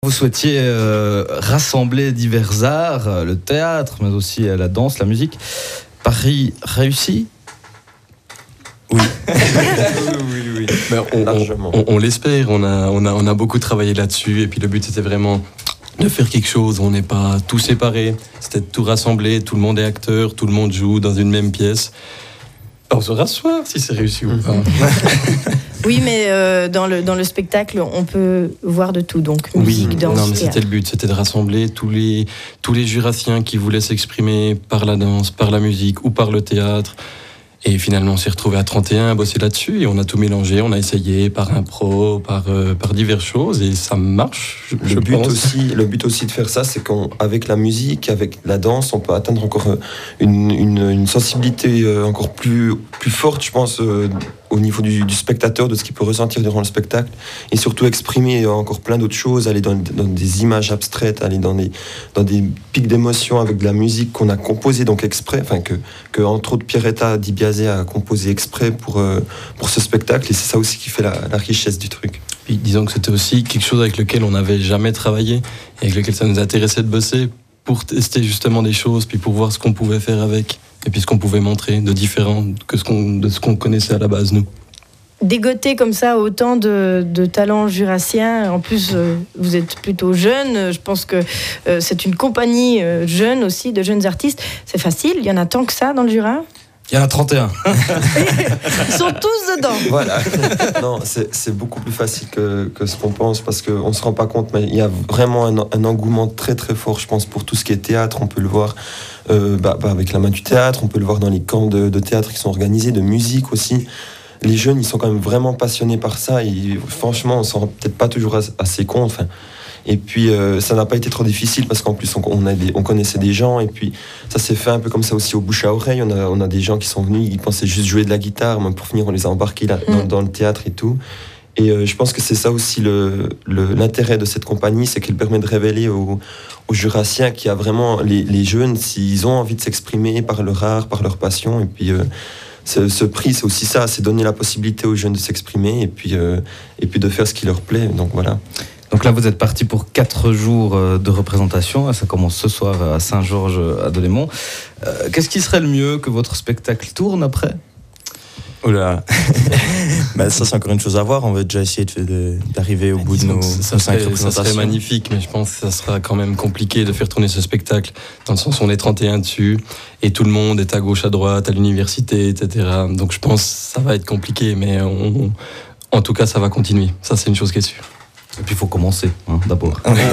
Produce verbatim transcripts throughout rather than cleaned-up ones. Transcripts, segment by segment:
Vous souhaitiez euh, rassembler divers arts, euh, le théâtre, mais aussi euh, la danse, la musique. Paris réussi ? Oui. oui, oui, oui. Ben, on, Largement. On, on, on l'espère, on a, on, a, on a beaucoup travaillé là-dessus, et puis le but c'était vraiment de faire quelque chose, on n'est pas tous séparés, c'était de tout rassembler, tout le monde est acteur, tout le monde joue dans une même pièce. On saura ce soir si c'est réussi ou pas. Oui, mais euh, dans, le, dans le spectacle, on peut voir de tout, donc musique, oui, danse, non, mais théâtre. C'était le but, c'était de rassembler tous les, tous les jurassiens qui voulaient s'exprimer par la danse, par la musique ou par le théâtre. Et finalement, on s'est retrouvés à trente et un à bosser là-dessus et on a tout mélangé, on a essayé par impro, par, euh, par diverses choses et ça marche. Je, je le, but pense. aussi, le but aussi de faire ça, c'est qu'avec la musique, avec la danse, on peut atteindre encore une, une, une sensibilité encore plus, plus forte, je pense, euh, au niveau du, du spectateur, de ce qu'il peut ressentir durant le spectacle, et surtout exprimer encore plein d'autres choses, aller dans, dans des images abstraites, aller dans des, dans des pics d'émotion avec de la musique qu'on a composée donc exprès, enfin que, que entre autres Pierretta Di Biase a composé exprès pour, euh, pour ce spectacle, et c'est ça aussi qui fait la, la richesse du truc. Puis disons que c'était aussi quelque chose avec lequel on n'avait jamais travaillé, et avec lequel ça nous intéressait de bosser pour tester justement des choses, puis pour voir ce qu'on pouvait faire avec. Et puis ce qu'on pouvait montrer de différent que ce qu'on, de ce qu'on connaissait à la base, nous. Dégoter comme ça autant de, de talents jurassiens, en plus euh, vous êtes plutôt jeune, je pense que euh, c'est une compagnie euh, jeune aussi, de jeunes artistes. C'est facile, il y en a tant que ça dans le Jura ? Il y en a trente et un. Ils sont tous dedans. Voilà. Non, c'est, c'est beaucoup plus facile que, que ce qu'on pense, parce qu'on ne se rend pas compte, mais il y a vraiment un, un engouement très très fort, je pense, pour tout ce qui est théâtre. On peut le voir euh, bah, bah, avec la main du théâtre, on peut le voir dans les camps de, de théâtre qui sont organisés, de musique aussi. Les jeunes, ils sont quand même vraiment passionnés par ça, et franchement, on ne s'en rend peut-être pas toujours assez compte. Enfin, et puis, euh, ça n'a pas été trop difficile, parce qu'en plus, on, on, a des, on connaissait des gens, et puis ça s'est fait un peu comme ça aussi au bouche à oreille. On a, on a des gens qui sont venus, ils pensaient juste jouer de la guitare, même pour finir, on les a embarqués là, dans, dans le théâtre et tout. Et euh, je pense que c'est ça aussi le, le, l'intérêt de cette compagnie, c'est qu'elle permet de révéler aux, aux jurassiens qu'il y a vraiment les, les jeunes, s'ils ont envie de s'exprimer par leur art, par leur passion, et puis... Euh, Ce, ce prix, c'est aussi ça, c'est donner la possibilité aux jeunes de s'exprimer et puis, euh, et puis de faire ce qui leur plaît. Donc voilà. Donc là, vous êtes parti pour quatre jours de représentation. Ça commence ce soir à Saint-Georges, à Delémont. Euh, qu'est-ce qui serait le mieux, que votre spectacle tourne après ? Oula, ben, ça c'est encore une chose à voir. On va déjà essayer de, de, d'arriver au bout de nos, ça nos serait, cinq représentations. Ça serait magnifique, mais je pense que ça sera quand même compliqué de faire tourner ce spectacle, dans le sens où on est trente et un dessus, et tout le monde est à gauche, à droite, à l'université, et cetera. Donc je pense que ça va être compliqué, mais on, en tout cas ça va continuer. Ça c'est une chose qui est sûre. Et puis il faut commencer, hein, d'abord. on,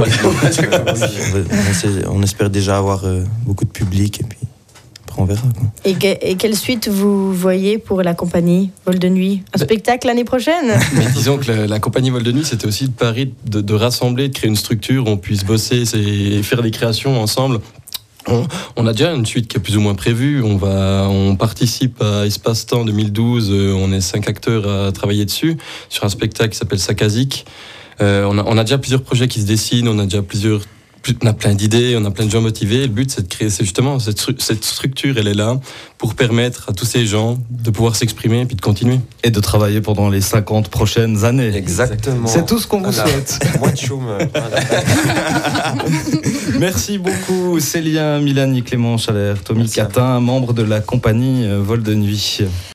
on espère déjà avoir euh, beaucoup de public, et puis on verra, quoi. Et, que, et quelle suite vous voyez pour la compagnie Vol de Nuit ? Un spectacle l'année prochaine ? Mais disons que la, la compagnie Vol de Nuit, c'était aussi de Paris de, de rassembler, de créer une structure où on puisse bosser et faire des créations ensemble. On, on a déjà une suite qui est plus ou moins prévue. On, va, on participe à Espace-Temps deux mille douze. On est cinq acteurs à travailler dessus, sur un spectacle qui s'appelle Sakazik. Euh, on, a, on a déjà plusieurs projets qui se dessinent, on a déjà plusieurs... On a plein d'idées, on a plein de gens motivés. Le but, c'est de créer, c'est justement cette, cette structure, elle est là pour permettre à tous ces gens de pouvoir s'exprimer et puis de continuer. Et de travailler pendant les cinquante prochaines années. Exactement. C'est tout ce qu'on vous voilà. souhaite. Moi de chômeur. Voilà. Merci beaucoup, Célien, Milani, Clément Chalère, Tommy Catin, membre de la compagnie Vol de Nuit.